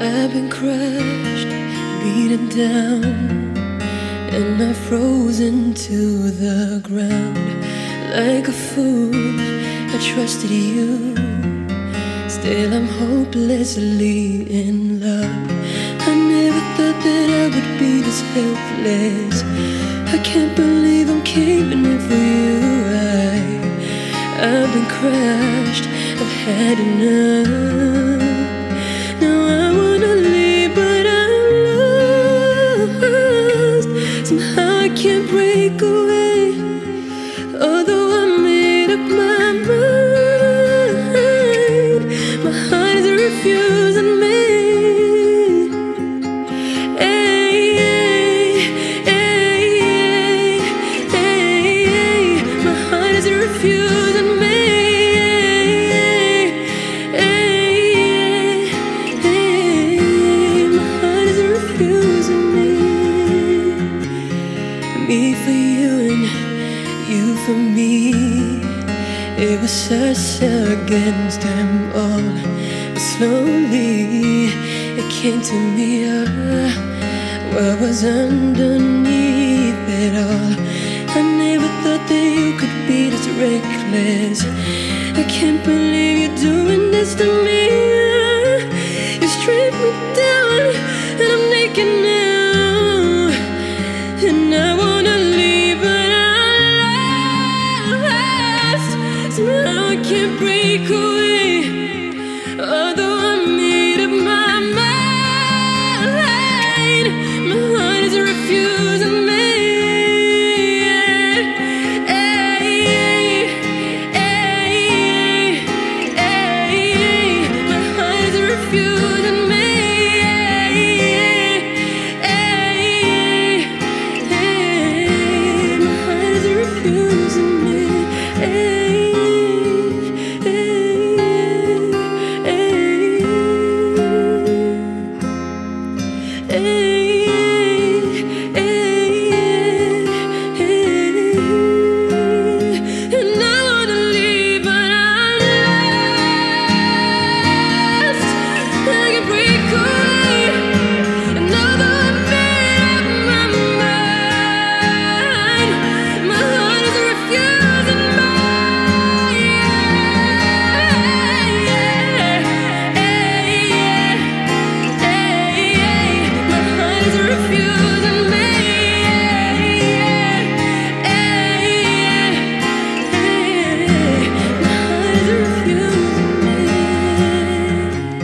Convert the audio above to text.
I've been crushed, beaten down, and I've frozen to the ground. Like a fool, I trusted you. Still I'm hopelessly in love. I never thought that I would be this helpless. I can't believe I'm caving in for you. I've been crushed, I've had enough. Now I wanna leave, but I'm lost. Somehow I can't break away, although I made up my mind. My heart is refusing me. My heart is refusing me. Me for you and you for me. It was us against them all. But slowly it came to me, what was underneath it all. I never thought that you could be this reckless. I can't believe you're doing this to me.